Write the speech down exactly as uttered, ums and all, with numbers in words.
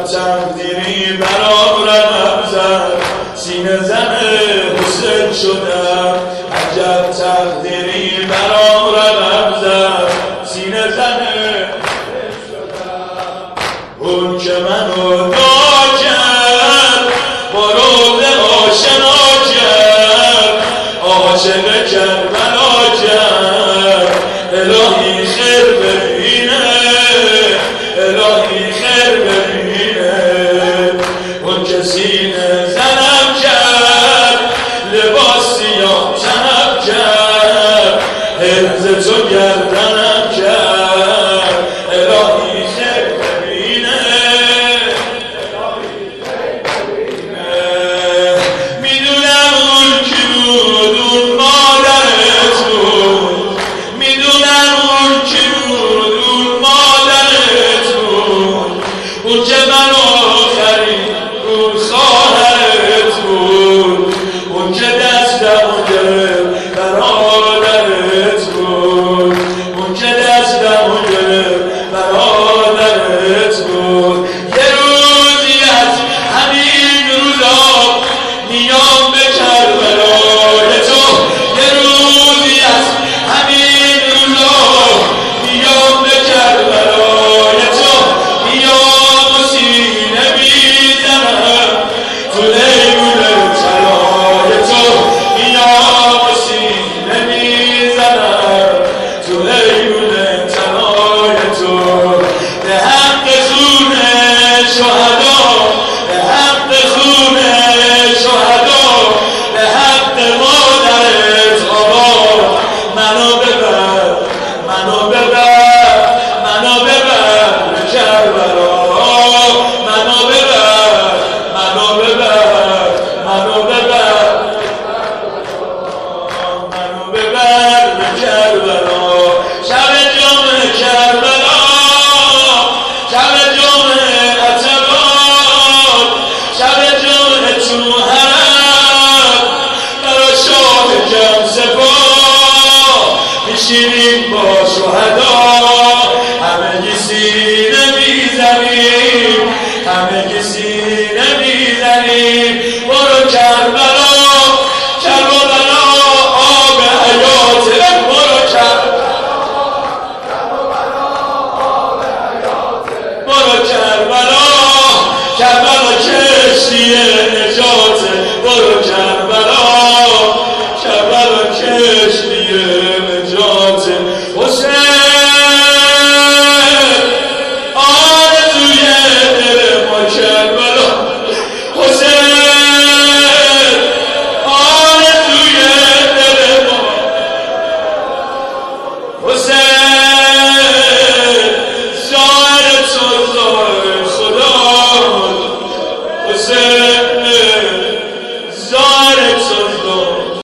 تقدیری برام رقم زد سینه زن حسین شدم عجب تقدیری برام رقم زد سینه زن حسین شدم اون که منو دعا کرد با روز آشنا کرد عاشق کربلا کرد الهی خیر ببینه الهی خیر ببینه اون که سینه زنم کرد لباس سیاه تنم کرد حفظ تو گردنم کرد الهی خیر ببینه الهی خیر ببینه میدونم اون کی بود اون مادرت بود میدونم اون کی بود اون مادرت بود اون که منو خرید اون خواهرت بود اون که دستمو گرفت برادرت بود اون که دستمو گرفت برادرت بود یه روزی از همین روزا میام به کربلای تو یه روزی از همین روزا میام به کربلای تو میام و سینه میزنم تو لیل طلای تو میام و سینه میزنم تو لیل طلای تو به حق خون شهدا به حق خون شهدا به حق مادرت آبا منو ببر منو ببر منو ببر به کربلا منو ببر منو ببر منو ببر منو ببر به کربلا شب جام کربلا شب جام عتبات شب جام تو حرم برا شاه جم سپاه میشینیم با شهدا همگی سینه میزنیم همگی سینه میزنیم برو کربلا